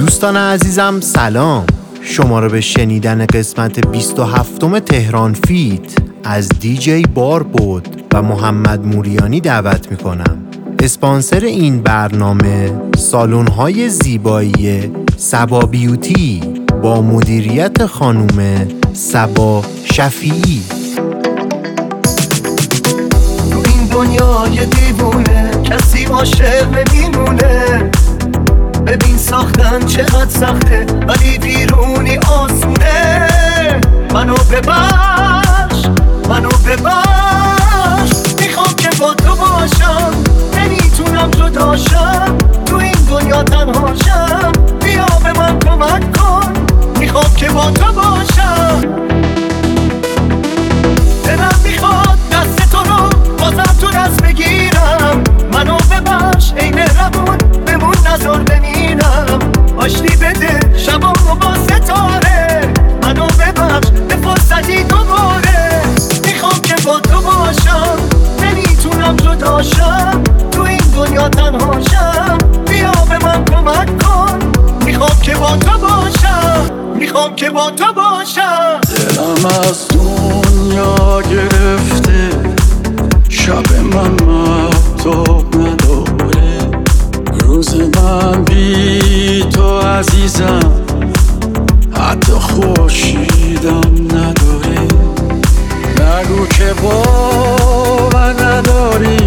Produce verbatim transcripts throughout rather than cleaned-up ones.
دوستان عزیزم سلام، شما رو به شنیدن قسمت بیست و هفتم تهران فیت از دیجی باربود و محمد موریانی دعوت میکنم. اسپانسر این برنامه سالن‌های زیبایی سبا بیوتی با مدیریت خانم سبا شفیعی. تو این دنیای دیوونه کسی عاشق نمیمونه، ببین ساختن چقدر سخته ولی بیرونی آسونه. منو ببخش منو ببخش، میخوام که با تو باشم، نمیتونم جداشم، تو این دنیا تنهاشم، بیا به من کمک کن، میخوام که با تو باشم. دلم میخواد دست تو رو بازم تو دست بگیرم، منو ببخش عین ربون بمون نظر بمینم، آشتی بده شبامو با ستاره، منو ببخش به فرصتی دوباره، میخوام که با تو باشم، نمیتونم جداشم، تو این دنیا تنهاشم، بیا به من کمک کن، میخوام که با تو باشم، میخوام که با تو باشم. دلم از دنیا گرفته، شب من مهتاب نداره، روز من بی تو عزیزم حتی خورشیدم نداره. نگو که باور نداری،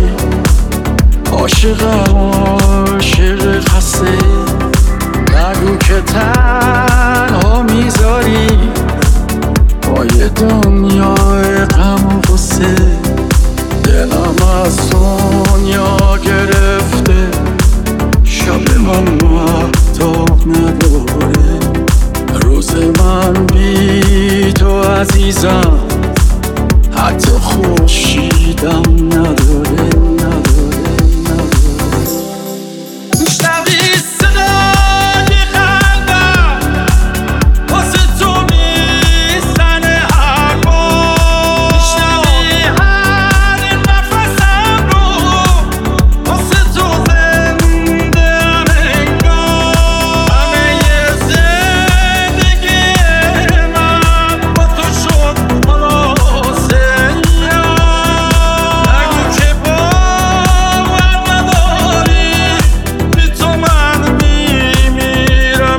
عاشقم عاشق خسته، نگو که تنها میذاری با یه دنیای غم و غصه. دلم از دنیا گرفته، شب من مهتاب نداره، روز من بی تو عزیزم حتی خورشیدم نداره نداره نداره. میشنوی صدای قلبم واسه تو میزنه حرفا، میشنوی هر نفسم رو واسه تو زنده ام انگار، همه ی زندگی من با تو شد خلاصه. نگو که باور نداری، بی تو من میمیرم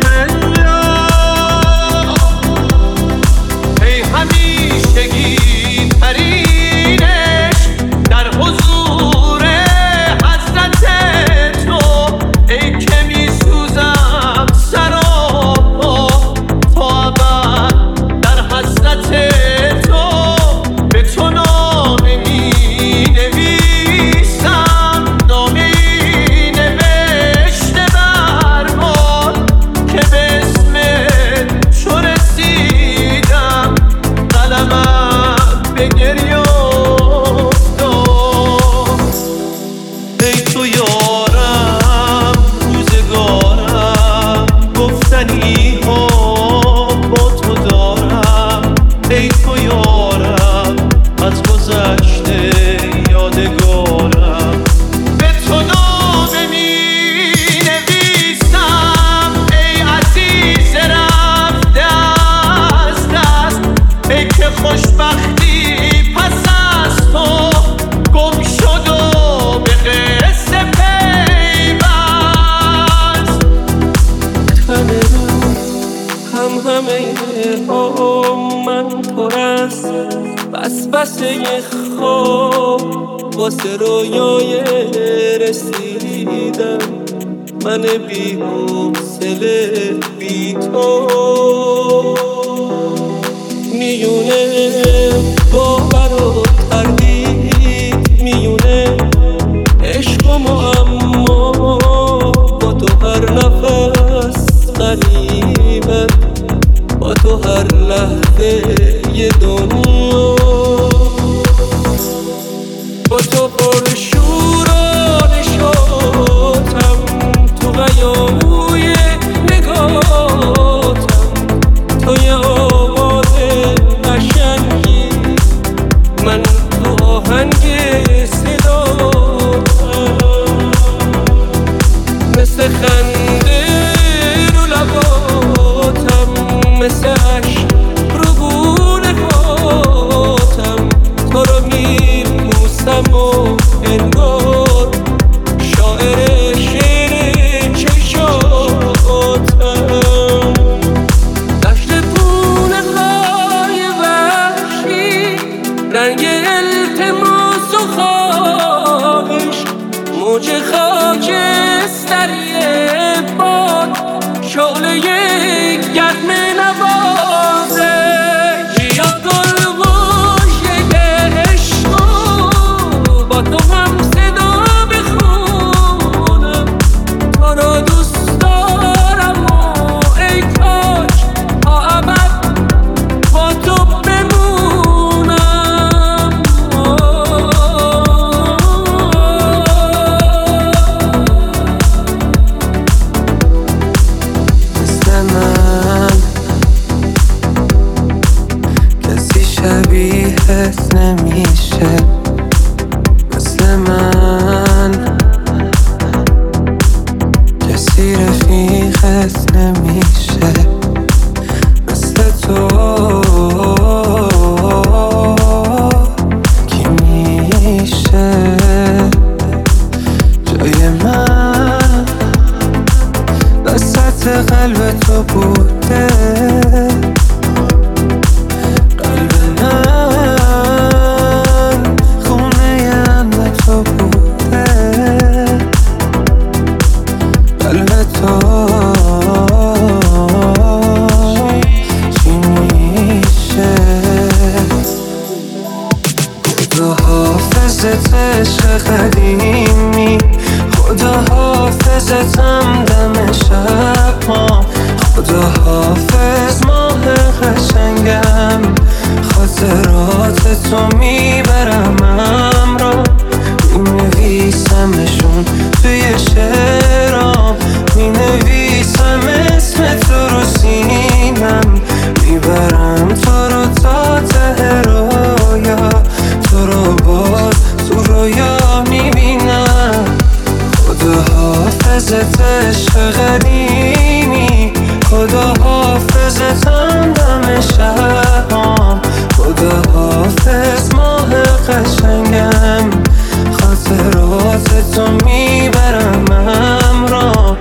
ای همیشگی ترینش در حضور حضرت تو، ای که میسوزم سراپا تا ابد در حضرت تو، به تو نامه می نویسم، نامه ای نوشته برباد که به اسم تو رسیدم، قلمم به گریه افتاد. ای تو یارم روزگارم، گفتنی ها با تو دارم، ای تو یارم از گذشته یادگارم، به تو نامه می نویسم، ای عزیز رفته از دست، ای که خوشبختی پس از تو گم شد و به قصه پیوست. همه هم همه هم من پر از بس بسه خواب، واسه رویای رسیدن من بی حوصله بی تو، میونه باور و تردید، میونه عشق و معما، با تو هر نفس غریبه، با تو هر لحظه یه دنیا، با تو پر شور و نشاطم، تو قیاموی نگاتم، تو یه آواز قشنگی، من تو آهنگ صداتم، مثل خنده رو لبا شعله گرم نوازه یا گل گوشه عشق با تو هم صدا بخونم تو رو دوست دارم و ای کاش تا ابد با تو بمونم مثل من کسی شبیهت نمیشه مثل من کسی رفیقت نمیشه مثل تو کی میشه جای من وسط قلب تو بوده قلب من خونه امن تو بوده قلب تو چی میشه خدا حافظت عشق قدیمی خدا حافظتم دم شب ها خدا حافظ ماه قشنگم خاطرات تو میبرم همراه مینویسمشون توی شعرام مینویسم اسم تو رو سینم میبرم تو رو تا ته رویا تو رو باز تو رویا میبینم خدا حافظت عشق قدیمی خدا حافظتم دم شبام خدا حافظ ماه قشنگم خاطرات تو میبرم همراه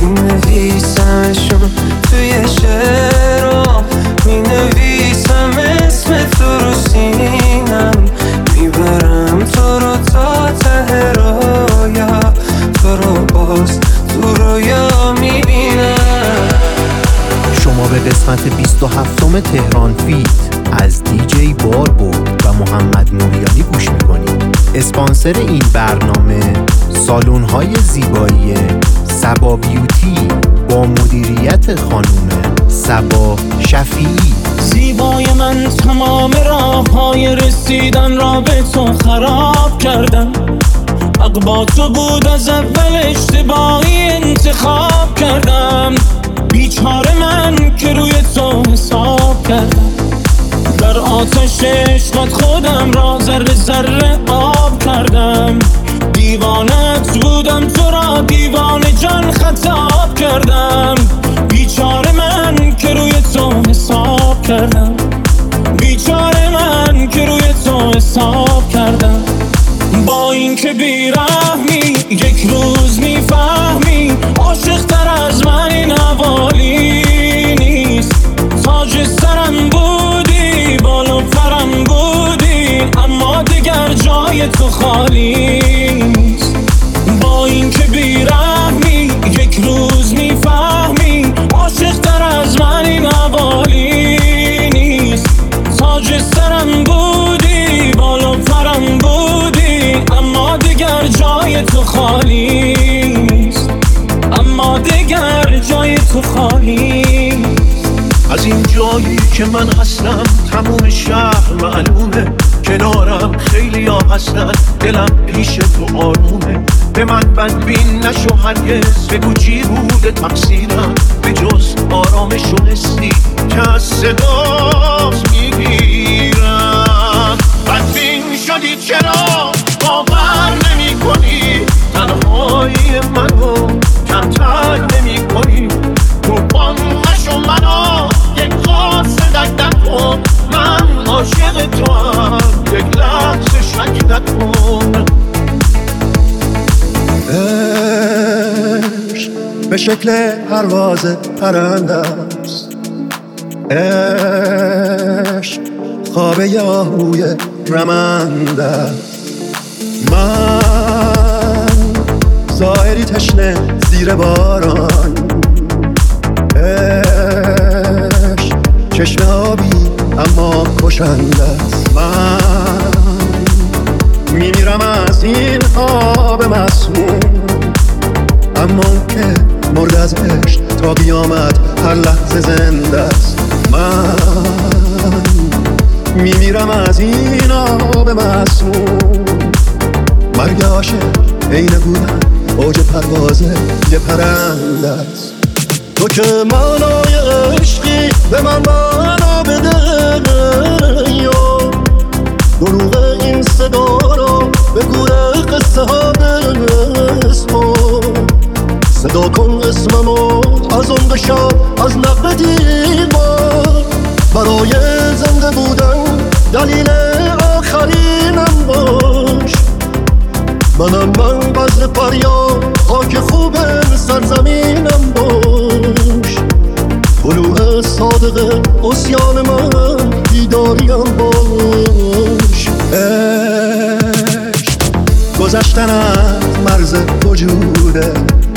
مینویسمشون توی شعرام مینویسم اسم تو رو سینم میبرم تو رو تا ته رویا تو رو باز تو رویا میبینم. شما به قسمت بیست و هفتم تهران فیت از دیجی باربود و محمد موریانی گوش میکنید. اسپانسر این برنامه سالن‌های زیبایی صبا بیوتی با مدیریت خانم صبا شفیعی. زیبای من تمام راه‌های رسیدن را به تو خراب کردم حق با تو بود از اول اشتباهی انتخاب کردم بیچاره من که روی تو حساب کردم در آتش عشقت خودم را ذره ذره آب کردم دیوانت بودم تو را دیوانه جان خطاب کردم بیچاره من که روی تو حساب کردم بیچاره من که روی تو حساب کردم با این که بیرحمی یک روز میفهمی عاشق تر از من این حوالی نیست تاج سرم بودی بالا پرم بودی اما دیگر جای تو خالی نیست با این که بیرحمی یک روز میفهمی عاشق تر از من این حوالی نیست تاج سرم بودی بالا پرم بودی اما دیگر جای تو خالی نیست اما دیگر جای تو خالی از این جایی که من هستم تموم شهر معلومه کنارم خیلی ها هستن دلم پیش تو آرومه به من بدبین نشو هرگز بگو چی بوده تقصیرم به جز آرامش و حسی که از صدات میگیرم بدبین شدی چرا باور نمی کنی تنهایی منو کمتر نمی کنی قربان نشو منو یک قاصدک نکن من عاشق تو هم یک لحظه شک نکن عشق به شکل پرواز پرنده است عشق خواب یاهوی رمنده است من ظاهری تشنه زیر باران چشم آبی اما کشنده است. من میمیرم از این آب مسموم، اما که مرد از عشق تا قیامت هر لحظه زنده است. من میمیرم از این آب مسموم، مرگ عاشق عین بودن اوج پرواز یه پرنده است. تو که معنای عشقی به من معنا بده، یا دروغ این صدا رو به گوره قصه ها بسپر. صدا کن اسممو از اون بشم از نقب دیوار، برای زنده بودن دلیل آخرینم باش. منم من بذر فریاد خاک خوب سرزمینم باش. طلوع صادق عصیان من بیداریم باش. عشق گذشتن از مرز وجوده،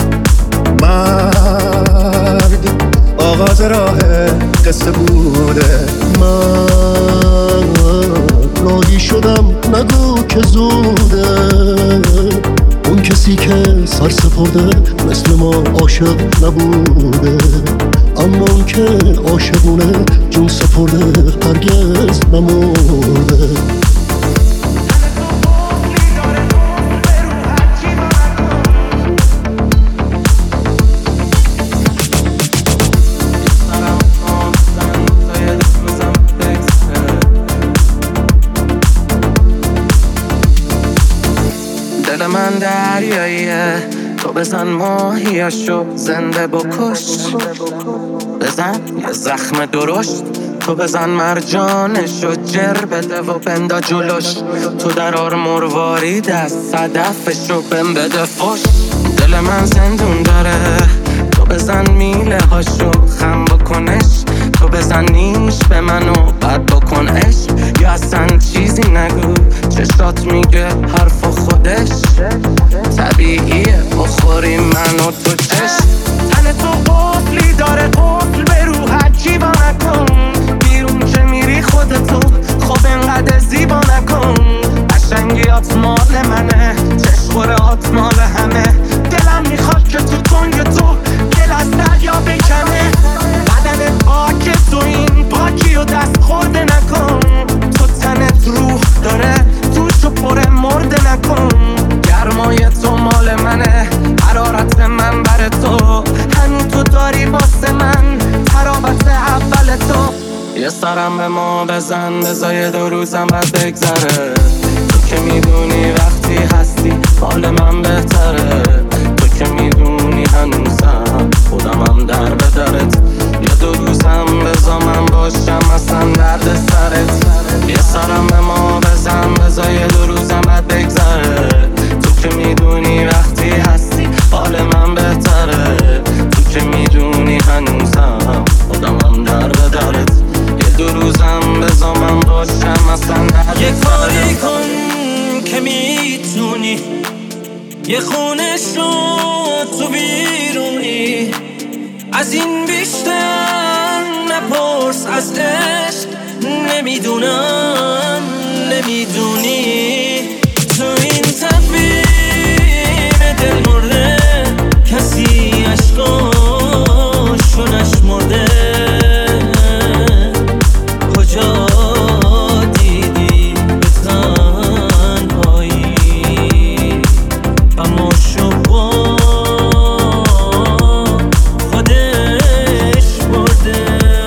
مرگ آغاز راه قصه بوده. من راهی شدم نگو که زوده، اون کسی که سر سپرده مثل ما عاشق نبوده، اما اون که عاشقونه جون سپرده هرگز نمرده. دل من دریاییه، تو بزن ماهیاشو زنده بکش. بزن یه زخم درشت، تو بزن مرجانشو جر بده و بندا جلوش. تو درار مروارید از صدفشو بم بده فش. دل من زندون داره، تو بزن میله هاشو خم بکنش. تو بزن نیش به منو بد بکن عشق، یا اصلا چیزی نگو چشات میگه حرف خودش. طبیعیه بخوری منو تو چشم. تن تو قفلی داره، قفل به رو هرچی با نکن. بیرون که میری خودتو خب انقدر زیبا نکن. قشنگیات مال منه، چشخورهات مال همه. دلم میخواد که تو تنگ تو دل از دریا بکنه. بدنت پاک تو این پاکی و دست خورده نکن. تو تنت روح داره توشو پر مرده نکن. گرمای تو مال منه، حرارت من بر تو. هنو تو داری واسه من ترابط اول تو. یه سرم به ما بزن بزای دو روزم بد بگذره. تو که میدونی وقتی هستی حال من بهتره. تو که میدونی هنوزم خودمم در به درت. یه دو روزم بزا من باشم اصلا درد سرت. یه سرم به ما بزن بزای دو روزم بد بگذره. تو که میدونی وقتی هستی حال من بهتره. تو که میدونی هنوزم خودمم در به درت. یه دو روزم بزا من باشم اصلا درد یه کاری کن که میتونی، یه خونه شد تو بیرونی. از این بیشتر نپرس از عشق، نمیدونم نمیدونی. تو این تفیم دل مرده کسی عشقاشو نشمرده. کجا دیدی به تنهایی اما شما خودش برده.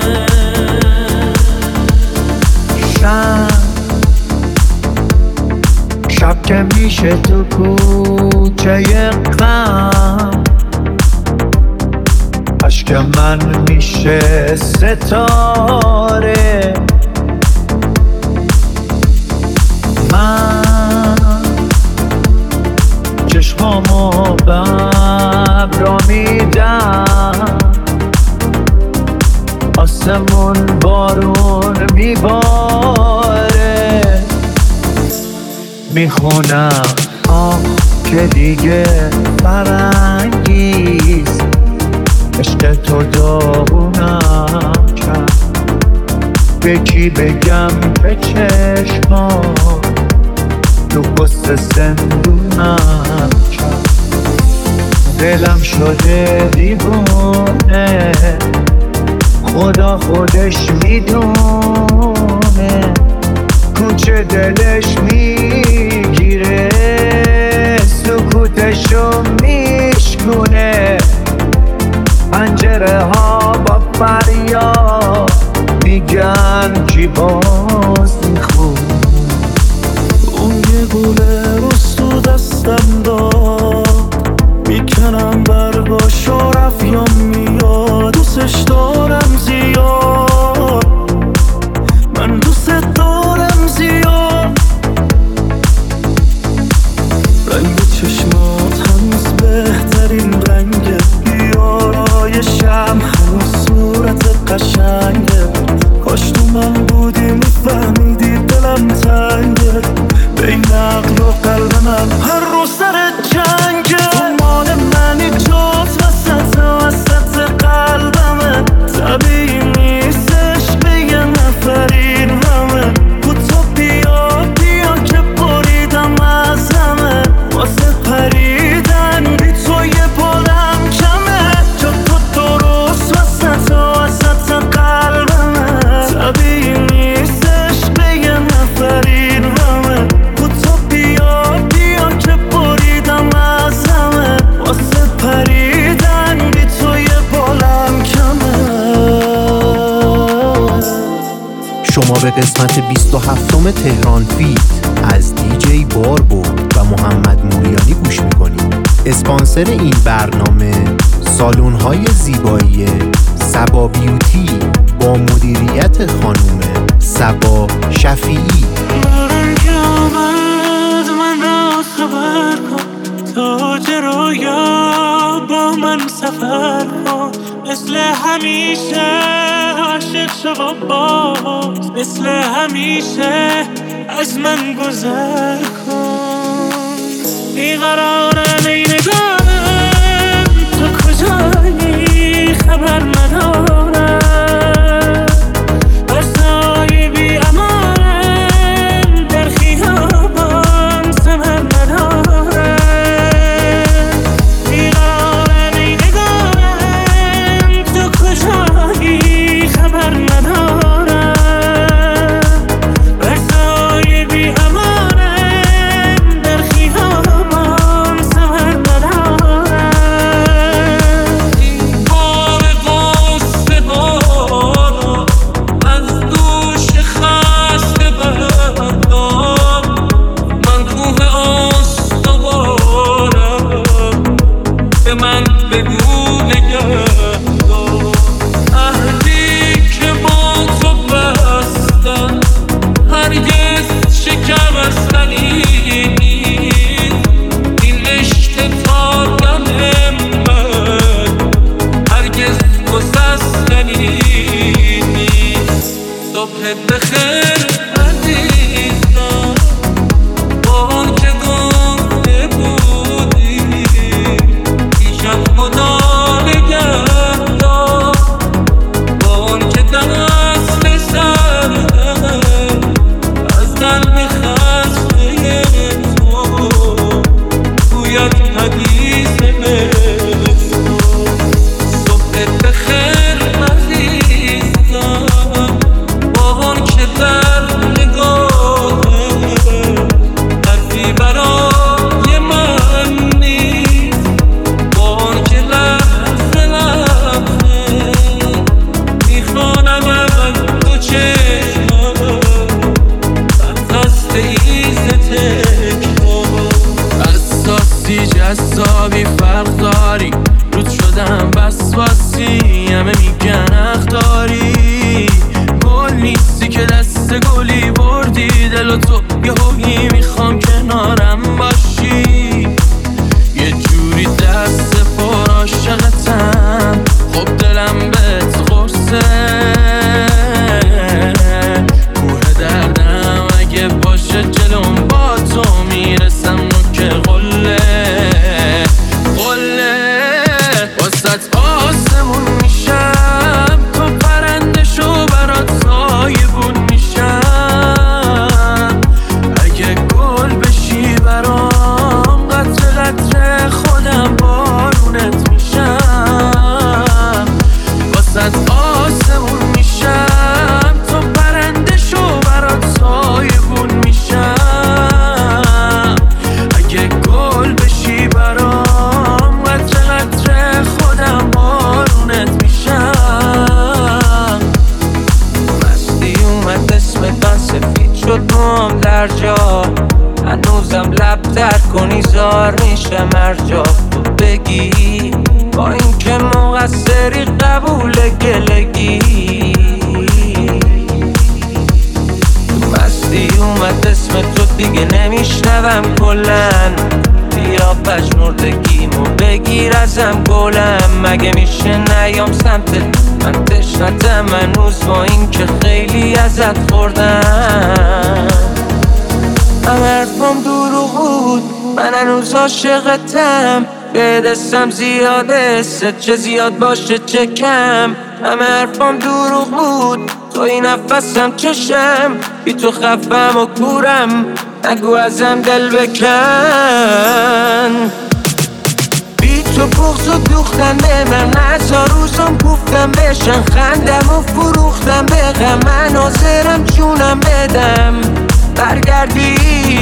شب شب که میشه تو کوچه غم، عشق من میشه ستاره. من چشمامو به ابرا میدم، آسمون بارون میباره. میخونم آه که دیگه فرنگیست، عشق تو داغونم کرد. به کی بگم به چشمام تو قصه زندونم کرد. دلم شده دیوونه خدا خودش میدونه کوچه دلش میگیره سکوتشو میشکونه پنجره ها با فریاد میگن کی باز میخون. اون یه گوله روز تو دستم داد میکنم برگاش و رفیام میاد دوستش دارم زیاد من دوست دارم زیاد رنگ چشمات هنوز بهترین رنگه بیارایشم هنوز صورت قشنگه کاش تو من بودی میفهمیدی دلم تنگه بین عقل و قلب من هر روز سر جنگه تو مال منی جز وسط وسط قلبمه طبیعی نیستش به یه نفرین همه تو تو بیا بیا که بریدم از همه واسه پریدن بی تو یه پالم کمه جا تو درست وسط وسط قلبمه طبیعی نیستش به یه نفرین همه تو تو بیا بیا که بریدم از همه واسه پریدن بی تو یه پالم کمه. شما به قسمت بیست و هفتم تهران فیت از دیجی باربود و محمد موریانی گوش میکنید. اسپانسر این برنامه سالن‌های زیبایی صبا بیوتی با مدیریت خانم صبا شفیعی. باران که آمد من را خبر کن تاجرایا با من سفر کن مثل همیشه عاشق شو و باز مثل همیشه از من گذر کن بیقرارم ای نگارم تو کجایی خبر ندارم برسای بی امانم در خیابان سمر ندارم بیقرارم ای نگارم تو کجایی خبر ندارم برسای بی امانم در خیابان سمر ندارم این بار قصه ها از دوش خسته بردم من کوه استوارم به من بگو نگردم عهدی که با تو بستم هرگز شکستنی نیست این عشق تا دم من هرگز گسستنی نیست. صبح بخیر عزیزم با آن که گفته بودی دیشب خدا نگهدار با آن که دست سردم از قلب خسته تو گوید حدیث مهر. صبح بخیر عزیزم با آن که در نگاهه حرفی برای من نیست با آن که لحظه لحظه میخوانم از تو چشمم خسته ایز تکرار اساسی جذابی فرق داری رود شدم وسواسی همه میگن اخداری گل نیستی که دست گلی بردی دل و تو یه هویی میخوام کنارم باشی یه جوری دست پر عاشقتم خب دلم بهت قرصه کوه دردم اگه باشه جلوم با تو میرسم که قله قله واسه آسمون میشم مقصری قبول گلگی مستی اومد اسم تو دیگه نمیشنوم کلن بیا پشمردگیمو بگیر ازم گلم مگه میشه نیام سمتت من تشنتم هنوز با این که خیلی ازت خوردم همه حرفم دروغ بود من هنوز عاشقتم به دستم زیاده چه زیاد باشه چه کم همه حرفم دروغ بود توی نفسم چشم بی تو خفم و کورم نگو ازم دل بکن بی تو بغض و دوختن به من هزار روزم گفتم بشن خندم و فروختم به غم من حاضرم جونم بدم برگردی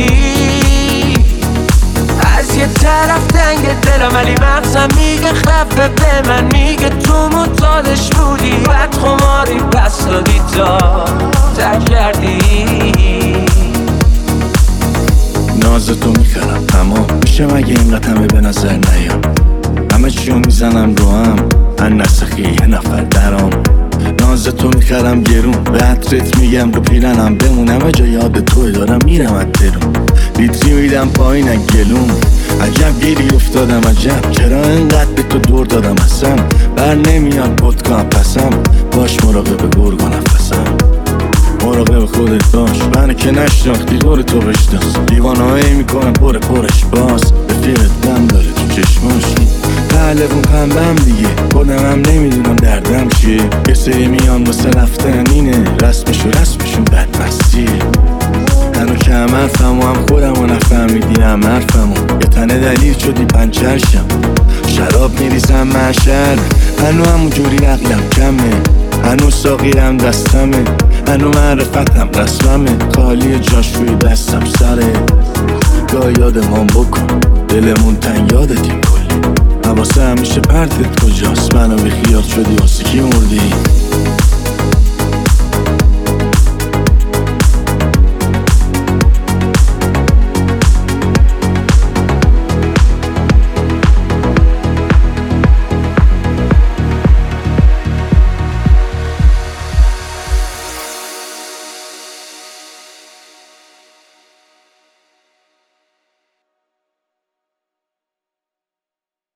از یه طرف تنگ دلم ولی مغزم میگه خفه به من میگه تو متادش بودی بعد خماری پس دادی تا ترک کردی ناز تو میخرم تمام میشه مگه این قطمه به نظر نیام همه چیو میزنم رو هم من نسخی یه نفر درام ناز تو میخرم گرون به عطرت میگم رو پیرنم بمونم جا یاد توی دارم میرم از درون لیتری میدم پایین از گلوم عجب گیری افتادم عجب چرا انقدر به تو دور دادم اصلا بر نمیاد پدکام پسم باش مراقب گرگ و نفسم مراقب خودت باش من که نشناختی دور تو بشناس دیوانهایی میکنم پر پرش باز رفیقت دم داره تو چشماش پهلوون پنبم دیگه خودم هم نمیدونم دردم چیه یه سری میان واسه رفتن اینه رسمش و رسمشون بدمستیه هنو که هم حرفم و هم خودم و نفهمیدی هم حرفم یه تنه دلیل شدی پنچرشم شراب میریزم محشر هنو همون جوری عقلم کمه هنو ساقیرم دستمه هنو معرفتم رسممه خالی جاش روی دستم سره گاه یادمان بکن دلمون تنگ یادتیم کلی حواسه همیشه پرتت کجاست منو بی خیال شدی واسه کی مردی